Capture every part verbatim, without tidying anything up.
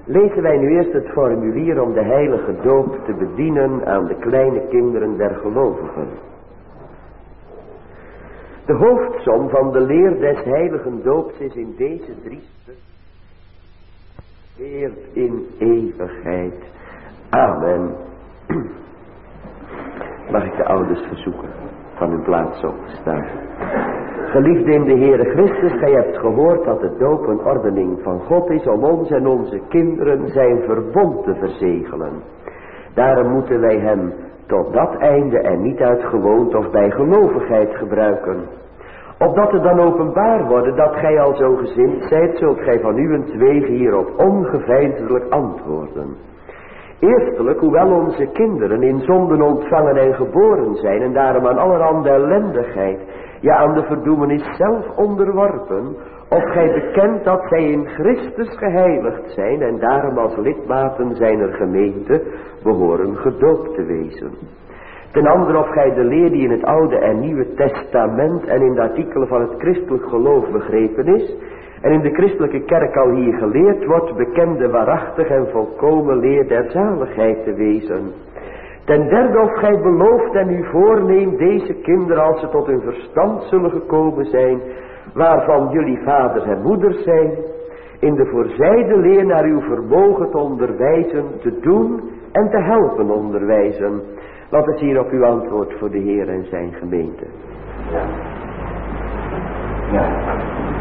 lezen wij nu eerst het formulier om de heilige doop te bedienen aan de kleine kinderen der gelovigen. De hoofdsom van de leer des heiligen doops is in deze drie stukken. Eert in eeuwigheid. Amen. Mag ik de ouders verzoeken van hun plaats op te staan. Geliefde in de Heere Christus, gij hebt gehoord dat de doop een ordening van God is om ons en onze kinderen zijn verbond te verzegelen. Daarom moeten wij hem tot dat einde en niet uit gewoonte of bij gelovigheid gebruiken. Opdat het dan openbaar worden dat gij al zo gezind zijt, zult gij van uwentwege hierop ongeveinselijk antwoorden. Eerstelijk, hoewel onze kinderen in zonden ontvangen en geboren zijn en daarom aan allerhande ellendigheid, ja aan de verdoemenis zelf onderworpen, of gij bekent dat zij in Christus geheiligd zijn en daarom als lidmaten zijner gemeente behoren gedoopt te wezen. Ten andere, of gij de leer die in het Oude en Nieuwe Testament en in de artikelen van het christelijk geloof begrepen is, en in de christelijke kerk al hier geleerd wordt, bekende waarachtig en volkomen leer der zaligheid te wezen. Ten derde, of gij belooft en u voorneemt deze kinderen, als ze tot hun verstand zullen gekomen zijn, waarvan jullie vaders en moeders zijn, in de voorzijde leer naar uw vermogen te onderwijzen, te doen en te helpen onderwijzen. Wat is hier op uw antwoord voor de Heer en zijn gemeente? Ja. Ja.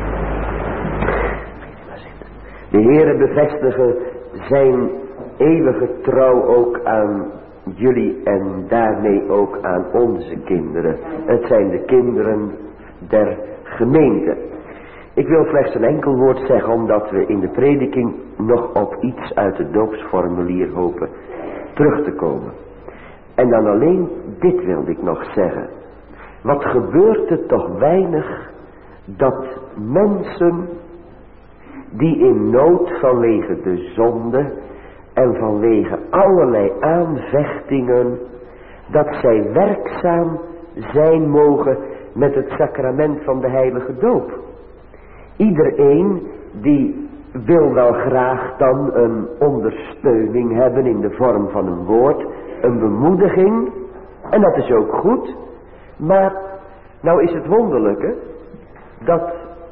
De Heere bevestigen zijn eeuwige trouw ook aan jullie en daarmee ook aan onze kinderen. Het zijn de kinderen der gemeente. Ik wil slechts een enkel woord zeggen, omdat we in de prediking nog op iets uit het doopsformulier hopen terug te komen. En dan alleen dit wilde ik nog zeggen. Wat gebeurt er toch weinig dat mensen die in nood vanwege de zonde en vanwege allerlei aanvechtingen, dat zij werkzaam zijn mogen met het sacrament van de heilige doop. Iedereen die wil wel graag dan een ondersteuning hebben in de vorm van een woord, een bemoediging, en dat is ook goed. Maar nou is het wonderlijke dat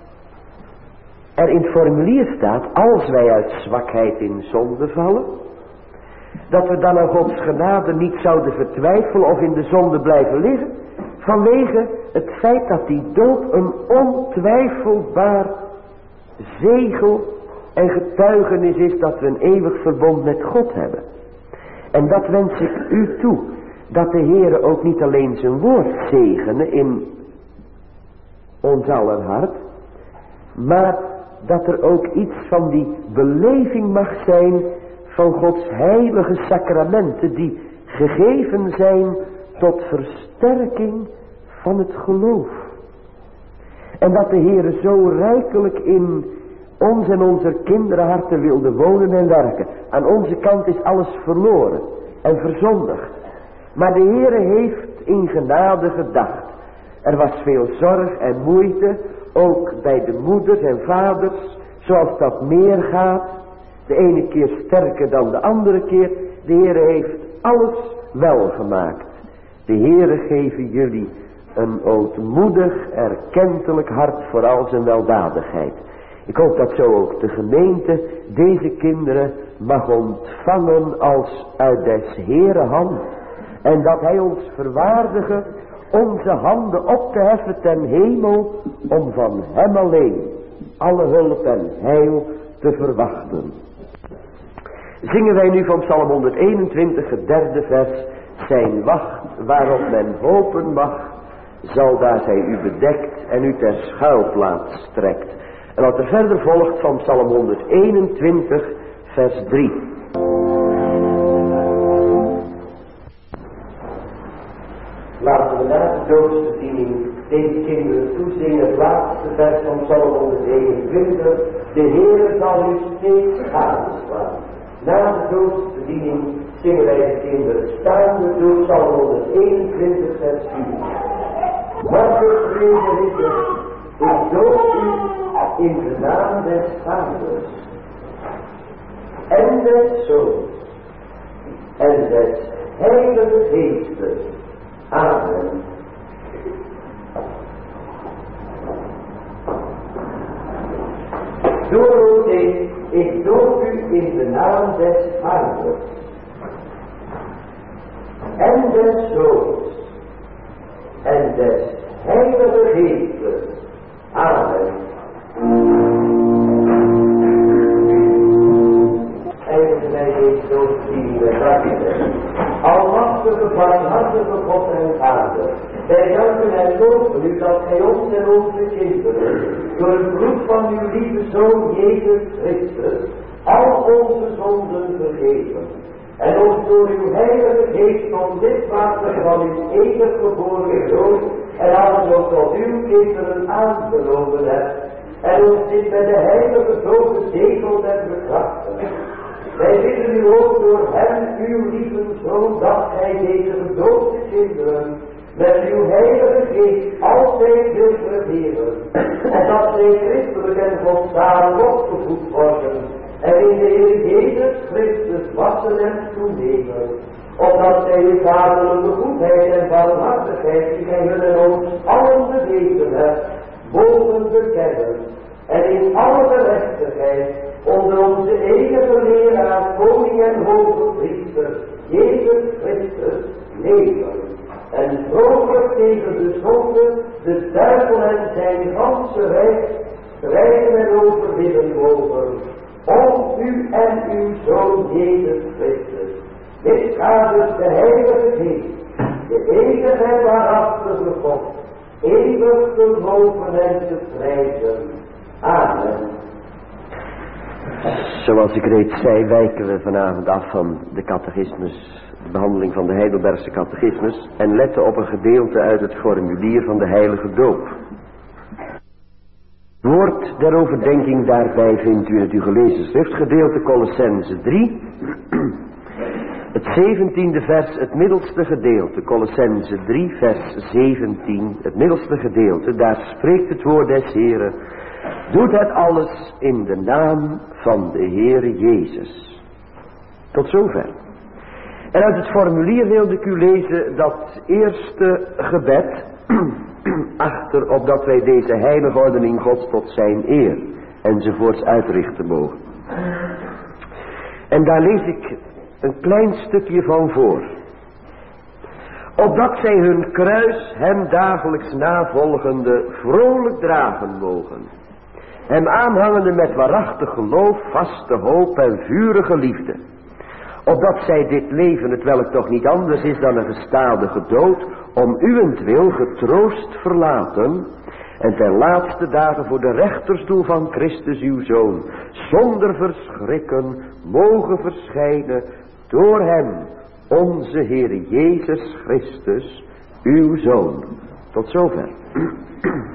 er in het formulier staat, als wij uit zwakheid in zonde vallen, dat we dan aan Gods genade niet zouden vertwijfelen of in de zonde blijven liggen, vanwege het feit dat die doop een ontwijfelbaar zegel en getuigenis is dat we een eeuwig verbond met God hebben. En dat wens ik u toe, dat de Heere ook niet alleen zijn woord zegene in ons aller hart, maar dat er ook iets van die beleving mag zijn van Gods heilige sacramenten die gegeven zijn tot versterking van het geloof. En dat de Heere zo rijkelijk in ons en onze kinderharten wilde wonen en werken. Aan onze kant is alles verloren en verzondigd. Maar de Heere heeft in genade gedacht. Er was veel zorg en moeite, ook bij de moeders en vaders, zoals dat meer gaat. De ene keer sterker dan de andere keer. De Heere heeft alles wel gemaakt. De Heere geven jullie een ootmoedig, erkentelijk hart voor al zijn weldadigheid. Ik hoop dat zo ook de gemeente deze kinderen mag ontvangen als uit des Heere hand. En dat hij ons verwaardige onze handen op te heffen ten hemel om van hem alleen alle hulp en heil te verwachten. Zingen wij nu van Psalm honderdeenentwintig, het derde vers. Zijn wacht waarop men hopen mag, zal daar zij u bedekt en u ter schuilplaats strekt. En wat er verder volgt van Psalm honderdeenentwintig, vers drie. Laten we na de doodsbediening deze kinderen toezingen, het laatste vers van Psalm honderdeenentwintig. De Heere zal u steeds gadeslaan. Na de doodsbediening zingen wij de kinderen staande door Psalm honderdeenentwintig, vers vier. Marcus vrede ridders, ik doop u in de naam des Vaders. en des Zoons en des Heilige Geestes. Amen. Door ik, ik doop u in de naam des Vaders en des Zoons en des Heilige Geestes. Amen. Eindigen wij deze doopsdienst hartelijk. Almachtige, barmhartige God en Vader, wij danken en loven u dat gij ons en onze kinderen, door het bloed van uw lieve Zoon Jezus Christus, al onze zonden vergeven. En ons door uw Heilige Geest tot lidmaten van uw enig geboren Zoon en alles wat tot uw kinderen aangenomen hebt. En ons dit met de Heilige Zoon gezegeld en bekrachtigd. Wij bidden u ook door hem, uw lieve Zoon, dat gij deze gedoopte kinderen met uw Heilige Geest altijd wilt regeren. En dat zij christelijk en volstaan opgevoed worden. En in de Heer Jezus Christus wassen en toenemen. Opdat zij uw vaderlijke goedheid en barmhartigheid die gij hun en ons allen bewezen hebt, mogen bekennen. En in alle gerechtigheid onder onze enige leraar, koning en hoge priester, Jezus Christus, leven. En vrolijk tegen de zonde, de duivel en zijn ganse rijk, strijden en overwinnen mogen. Om u en uw Zoon Jezus Christus. Dit gaat dus de Heilige Geest, de enige en waarachtige God, eeuwig te loven en te prijzen. Amen. Zoals ik reeds zei, wijken we vanavond af van de catechismus, de behandeling van de Heidelbergse catechismus, en letten op een gedeelte uit het formulier van de heilige doop. Het woord der overdenking daarbij vindt u in het u gelezen schriftgedeelte Colossense drie, het zeventiende vers, het middelste gedeelte, Colossense drie vers zeventien, het middelste gedeelte, daar spreekt het woord des Heren: doet het alles in de naam van de Heere Jezus. Tot zover. En uit het formulier wilde ik u lezen dat eerste gebed, achter opdat wij deze heilige ordening Gods tot zijn eer enzovoorts uitrichten mogen. En daar lees ik een klein stukje van voor. Opdat zij hun kruis hem dagelijks navolgende vrolijk dragen mogen. Hem aanhangende met waarachtig geloof, vaste hoop en vurige liefde. Opdat zij dit leven, het welk toch niet anders is dan een gestadige dood, om uwentwil getroost verlaten, en ten laatste dagen voor de rechterstoel van Christus uw Zoon, zonder verschrikken, mogen verschijnen door hem, onze Heer Jezus Christus, uw Zoon. Tot zover.